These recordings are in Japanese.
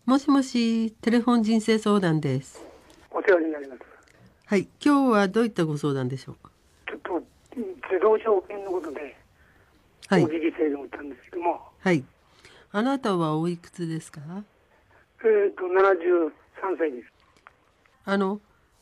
もしもし、テレフォン人生相談です。 お世話になります。 はい、今日はどういったご相談でしょうか。 ちょっと自動車保険のことではい、 お聞きしたいと思ったんですけども、 はい。あなたはおいくつですか。 73歳です。 あの、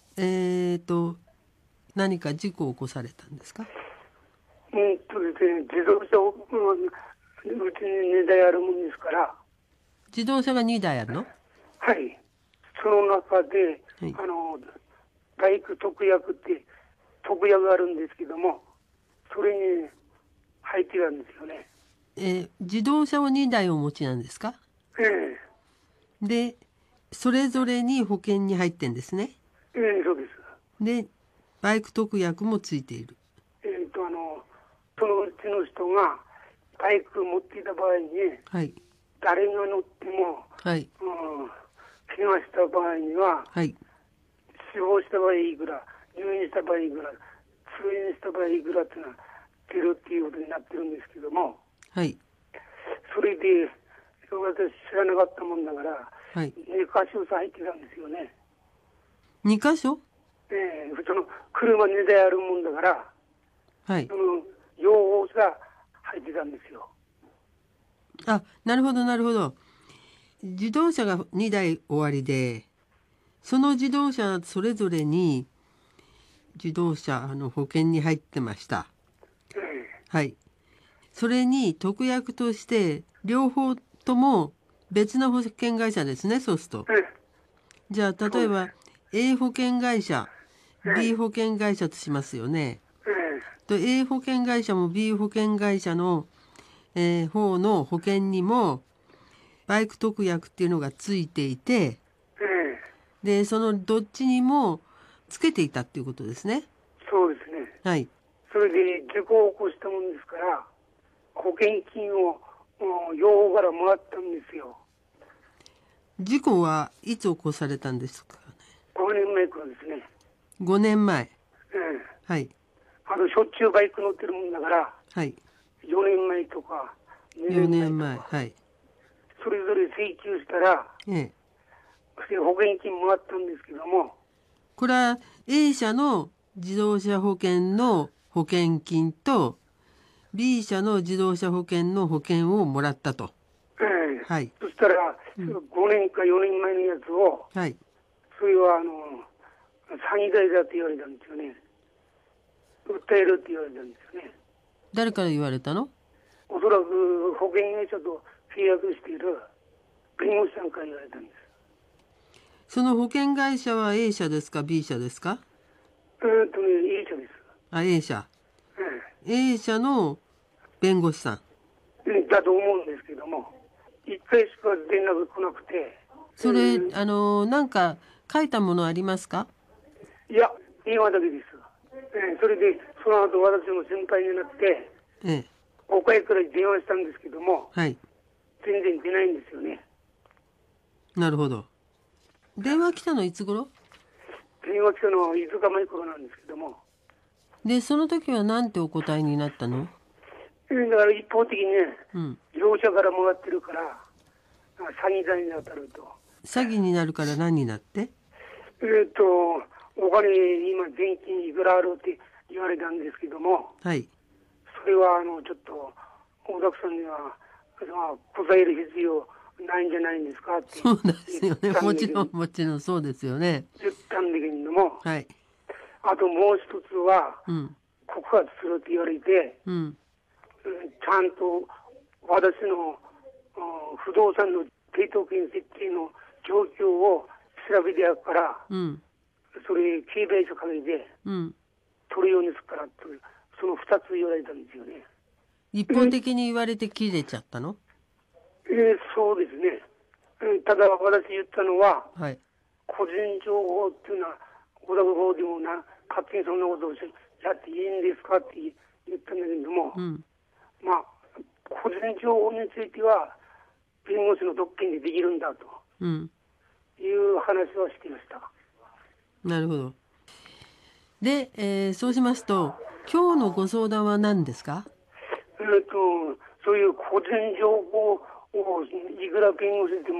何か事故を起こされたんですか。 ですね、自動車をうちに2台あるもんですから、 自動車が2台あるの。 はい。その中で、 はい、 バイク特約って特約があるんですけども、それに入ってたんですよね。 自動車を2台お持ちなんですか。 えで、それぞれに保険に入ってんですね。 そうです。 で、バイク特約もついている。 そのうちの人がバイク持っていた場合に、 はい、 誰が乗っても、 はい、 怪我した場合には、 はい、 死亡した場合いくら、入院した場合いくら、通院した場合いくらっていうのは出るっていうことになってるんですけども、 はい、 それで私知らなかったもんだから、 はい。 2箇所入ってたんですよね。 2箇所。 その車2台あるもんだから、 はい。 その両方が入ってたんですよ。 あ、なるほどなるほど。自動車が2台終わりで、その自動車それぞれに自動車保険に入ってました。 えはい。それに特約として両方とも別の保険会社ですね。そうすると、 えじゃあ例えば A 保険会社、 え B 保険会社としますよね。 えと A 保険会社も B 保険会社の、方の保険にもバイク特約っていうのがついていて、でそのどっちにもつけていたっていうことですね。 そうですね。 はい。 それで事故を起こしたもんですから、保険金を両方からもらったんですよ。 事故はいつ起こされたんですかね。 5年前からですね。 5年前。 えはい。 しょっちゅうバイク乗ってるもんだから、 はい。 4年前とか 4 2 年前。 年前とか、 はい。 それぞれ請求したら、 ええ。 保険金もらったんですけども、 これは A 社の自動車保険の保険金と B 社の自動車保険の保険をもらったと。はい。 そしたら、5年か4年前のやつを、 はい。 それは詐欺罪だって言われたんですよね。訴えるって言われたんですよね。 誰から言われたの。 おそらく保険会社と契約している弁護士さんから言われたんです。 その保険会社は A 社ですか B 社ですか。 A 社です。 あ、A 社。A 社の弁護士さん。 だと思うんですけども、1回しか連絡来なくて。 それ、なんか書いたものありますか。 いや、電話だけです。それで、その後私も心配になって、 ええ。 5回くらい電話したんですけども、 はい。 全然出ないんですよね。 なるほど。電話来たのいつ頃。 電話来たのは5日前頃なんですけども。 で、その時は何てお答えになったの。 だから一方的にね、 うん。 業者からもらってるから、詐欺罪に当たると。 詐欺になるから何になって。 お金今現金いくらあるって言われたんですけども、 はい。 それはちょっと大田区さんには答える必要ないんじゃないんですかってそうですよね。もちろん言もちろんそうですよね。 ったんだけども、 はい。 あともう一つはうん。 告発するって言われて、 うん。 ちゃんと私の不動産の抵当権設定の状況を調べてやるから、 うん。 それ経済書かけてうん。 取るようにするからと、その2つ言われたんですよね。 一方的に言われて切れちゃったの。 そうですね。ただ私言ったのは、 はい。 個人情報っていうのは小田法でも勝手にそんなことをやっていいんですかって言ったんだけども、 うん。 まあ個人情報については弁護士の特権でできるんだとうん。 いう話はしていました。 なるほど。で、そうしますと今日のご相談は何ですか。 そういう個人情報をいくら弁護士でも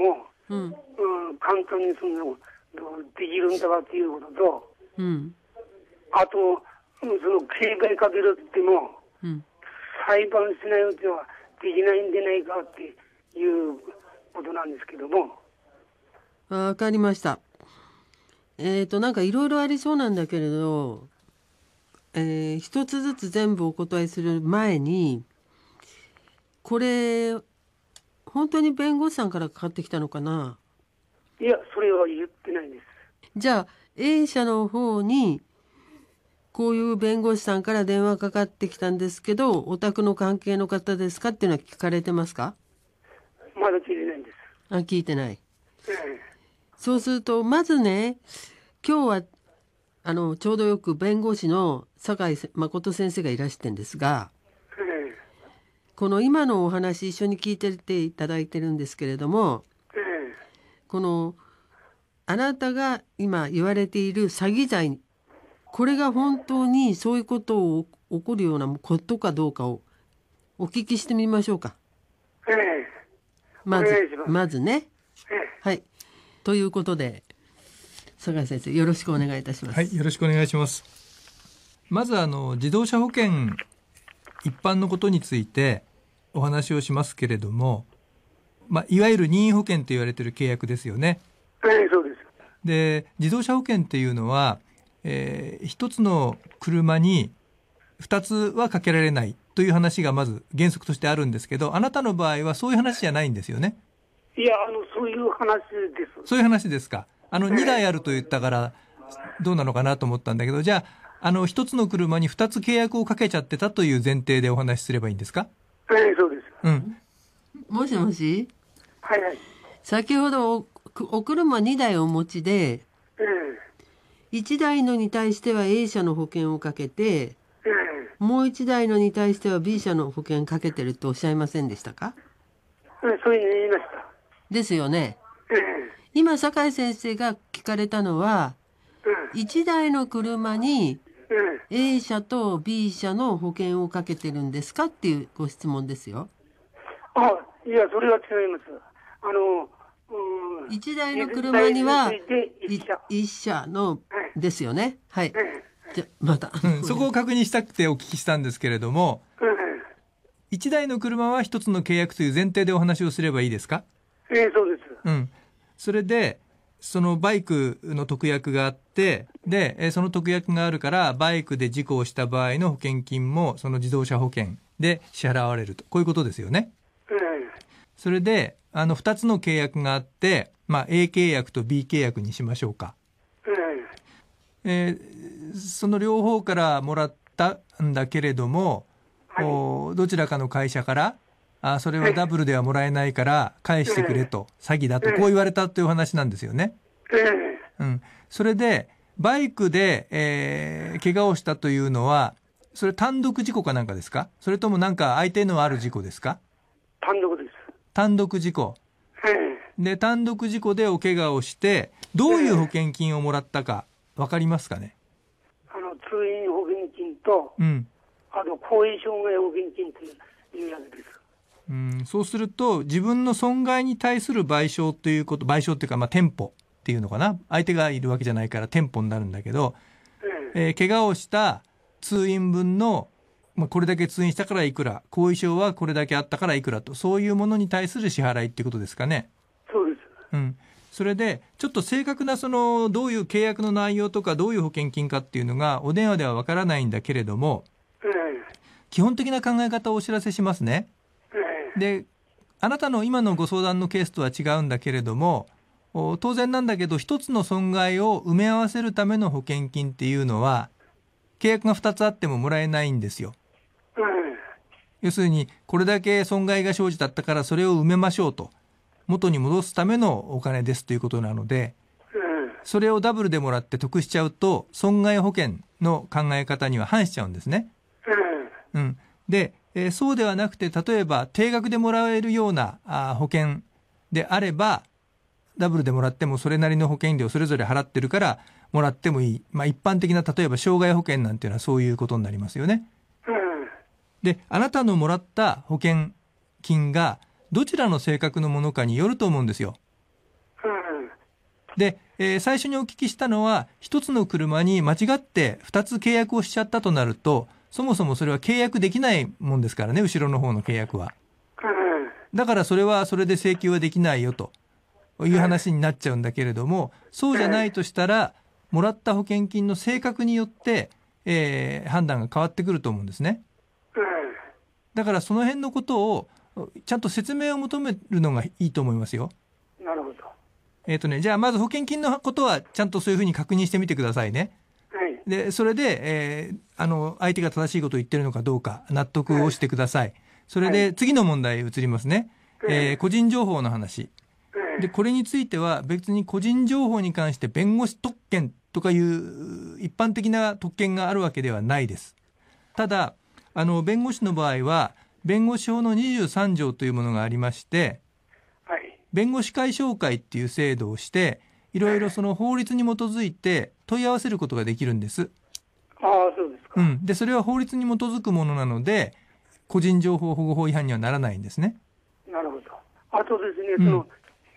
うん、 簡単にそのできるんだかっていうことと、 うん、 あと、その警戒かけるっても、 うん、 裁判しないうちはできないんでないかっていうことなんですけども。 わかりました。なんかいろいろありそうなんだけれど、一つずつ全部お答えする前に、これ、本当に弁護士さんからかかってきたのかな？ いや、それは言ってないんです。 じゃあ、A 社の方に、こういう弁護士さんから電話かかってきたんですけど、お宅の関係の方ですかっていうのは聞かれてますか？ まだ聞いてないんです。 聞いてない。 ええ。 そうすると、まずね、今日は、ちょうどよく弁護士の酒井誠先生がいらしてるんですが、 えこの今のお話一緒に聞いてていただいてるんですけれども、 え。ええ。 この、あなたが今言われている詐欺罪、これが本当にそういうことを起こるようなことかどうかをお聞きしてみましょうか。 ええ。 まお願いします。 まずね。 ええ。 はい。ということで、酒井先生、よろしくお願いいたします。 はい、よろしくお願いします。まず自動車保険一般のことについてお話をしますけれども、いわゆる任意保険と言われている契約ですよね。 ええ、そうです。 で、自動車保険っていうのは、一つの車に二つはかけられないという話がまず原則としてあるんですけど、あなたの場合はそういう話じゃないんですよね。 いや、そういう話です。 そういう話ですか。2台あると言ったからどうなのかなと思ったんだけど、じゃあ、一つの車に二つ契約をかけちゃってたという前提でお話しすればいいんですか？ ええ、そうです。 うん。 もしもし、 はいはい。 先ほどお車2台お持ちで、 ええ。 1台のに対しては A 社の保険をかけて、 ええ。 もう1台のに対しては B 社の保険かけてるとおっしゃいませんでしたか？ そういうふうに言いました。 ですよね。 ええ。 今、酒井先生が聞かれたのは、 え 1台の車にえ。ええ。 A 社と B 社の保険をかけてるんですかっていうご質問ですよ。 いや、それは違います。 1台の車には一社のですよね。はい。 ええ。 じゃまた、 そこを確認したくてお聞きしたんですけれども、1台の車は一つの契約という前提でお話をすればいいですか？ ええ、そうです。 うん。それで、そのバイクの特約があって、で、その特約があるから、バイクで事故をした場合の保険金も、その自動車保険で支払われると。こういうことですよね。 ええ。 それで、2つの契約があって、A 契約と B 契約にしましょうか。その両方からもらったんだけれども、どちらかの会社から、それはダブルではもらえないから返してくれと、詐欺だとこう言われたという話なんですよね。うん。それでバイクで、怪我をしたというのは、それ単独事故かなんかですか？それともなんか相手のある事故ですか？ 単独です。 単独事故。で、単独事故でお怪我をして、どういう保険金をもらったかわかりますかね？ 通院保険金と、 うん。 あと後遺障害保険金というやつです。 そうすると、自分の損害に対する賠償ということ、賠償っていうか、店舗っていうのかな。相手がいるわけじゃないから店舗になるんだけど、怪我をした通院分の、これだけ通院したからいくら、後遺症はこれだけあったからいくらと、そういうものに対する支払いっていうことですかね。 そうです。 うん。それで、ちょっと正確などういう契約の内容とか、どういう保険金かっていうのが、お電話ではわからないんだけれども、基本的な考え方をお知らせしますね。で、あなたの今のご相談のケースとは違うんだけれども、当然なんだけど、一つの損害を埋め合わせるための保険金っていうのは、契約が2つあってももらえないんですよ。要するに、これだけ損害が生じたったからそれを埋めましょうと。元に戻すためのお金ですということなので、それをダブルでもらって得しちゃうと、損害保険の考え方には反しちゃうんですね。うん。で、そうではなくて、例えば定額でもらえるような保険であれば、ダブルでもらってもそれなりの保険料それぞれ払ってるからもらってもいい。一般的な、例えば傷害保険なんていうのはそういうことになりますよね。で、あなたのもらった保険金がどちらの性格のものかによると思うんですよ。 で、最初にお聞きしたのは、一つの車に間違って2つ契約をしちゃったとなると、そもそもそれは契約できないもんですからね、後ろの方の契約は。だからそれはそれで請求はできないよという話になっちゃうんだけれども、そうじゃないとしたら、もらった保険金の性格によって、判断が変わってくると思うんですね。だからその辺のことをちゃんと説明を求めるのがいいと思いますよ。 なるほど。 じゃあまず保険金のことはちゃんとそういうふうに確認してみてくださいね。 はい。 で、それで、相手が正しいことを言ってるのかどうか納得をしてください。それで次の問題移りますね。個人情報の話。で、これについては別に個人情報に関して弁護士特権とかいう一般的な特権があるわけではないです。ただ、弁護士の場合は弁護士法の23条というものがありまして、 はい。 弁護士会紹介っていう制度をして、いろいろその法律に基づいて問い合わせることができるんです。 ああ、そうですか。 で、それは法律に基づくものなので、個人情報保護法違反にはならないんですね。 なるほど。あとですね、その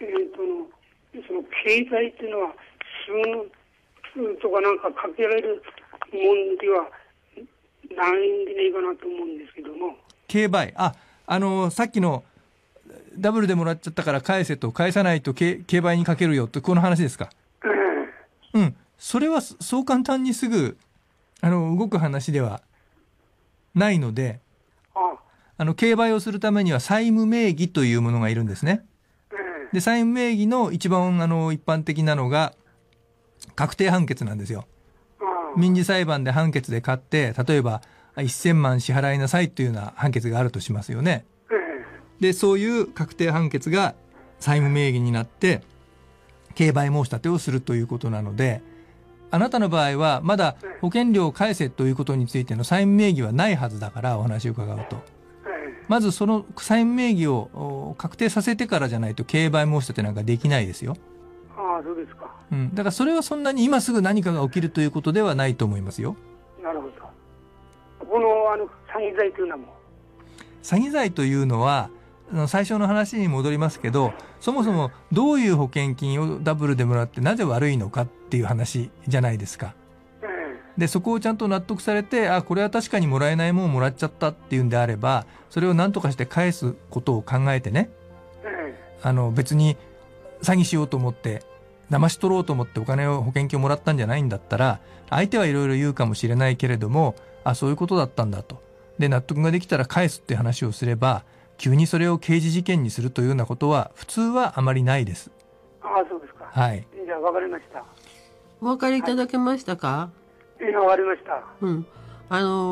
経済っていうのは、とかなんかかけられるもんではないんでねえかなと思うんですけども。 競売。さっきのダブルでもらっちゃったから返せと、返さないと競売にかけるよと、この話ですか。それはそう簡単にすぐ動く話ではないので、競売をするためには債務名義というものがいるんですね。で、債務名義の一番一般的なのが確定判決なんですよ。民事裁判で判決で勝って、例えば1000万支払いなさいというような判決があるとしますよね。で、そういう確定判決が債務名義になって競売申し立てをするということなので、あなたの場合はまだ保険料を返せということについての債務名義はないはずだから、お話を伺うと、まずその債務名義を確定させてからじゃないと競売申し立てなんかできないですよ。 ああ、そうですか。 だからそれはそんなに今すぐ何かが起きるということではないと思いますよ。 なるほど。この詐欺罪というのはもう、 詐欺罪というのは最初の話に戻りますけど、そもそもどういう保険金をダブルでもらってなぜ悪いのかっていう話じゃないですか。で、そこをちゃんと納得されて、これは確かにもらえないものをもらっちゃったっていうんであれば、それを何とかして返すことを考えてね、別に詐欺しようと思って騙し取ろうと思ってお金を保険金をもらったんじゃないんだったら、相手はいろいろ言うかもしれないけれども、そういうことだったんだと。で、納得ができたら返すって話をすれば、急にそれを刑事事件にするというようなことは普通はあまりないです。 ああ、そうですか。 はい。 じゃあ分かりました。 お分かりいただけましたか？ 分かりました。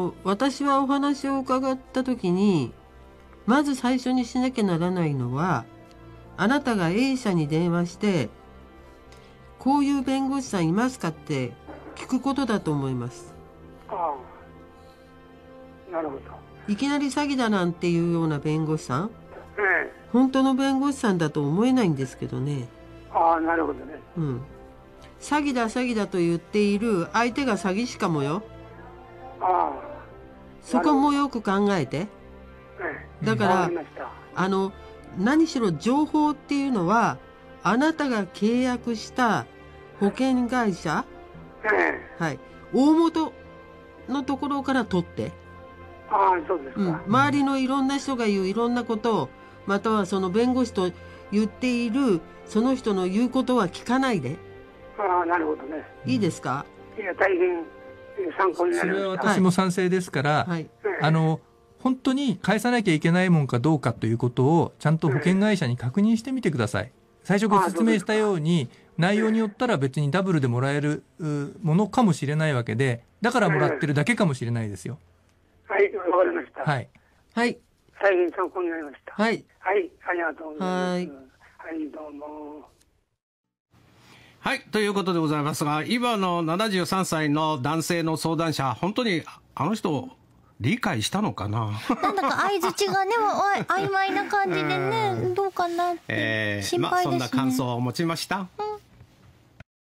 私はお話を伺った時に、まず最初にしなきゃならないのは、あなたが A 社に電話して、こういう弁護士さんいますかって聞くことだと思います。 ああ、なるほど。 いきなり詐欺だなんていうような弁護士さん、本当の弁護士さんだと思えないんですけどね。 ああ、なるほどね。 詐欺だ詐欺だと言っている相手が詐欺師かもよ。 ああ、 そこもよく考えて。だから何しろ情報っていうのは、あなたが契約した保険会社、大元のところから取って、 そうですか。 周りのいろんな人が言ういろんなことを、またはその弁護士と言っているその人の言うことは聞かないで。 なるほどね。 いいですか？ いや、大変参考になりました。 それは私も賛成ですから、本当に返さなきゃいけないもんかどうかということをちゃんと保険会社に確認してみてください。最初ご説明したように、内容によったら別にダブルでもらえるものかもしれないわけで、だからもらってるだけかもしれないですよ。 はい、わかりました。 はい。 大変参考になりました。 はい。 はい、ありがとうございます。 はい、 どうも。 はい、ということでございますが、今の73歳の男性の相談者、本当にあの人理解したのかな。 なんだか相槌がね、曖昧な感じでね、どうかなって心配ですね。 そんな感想を持ちました。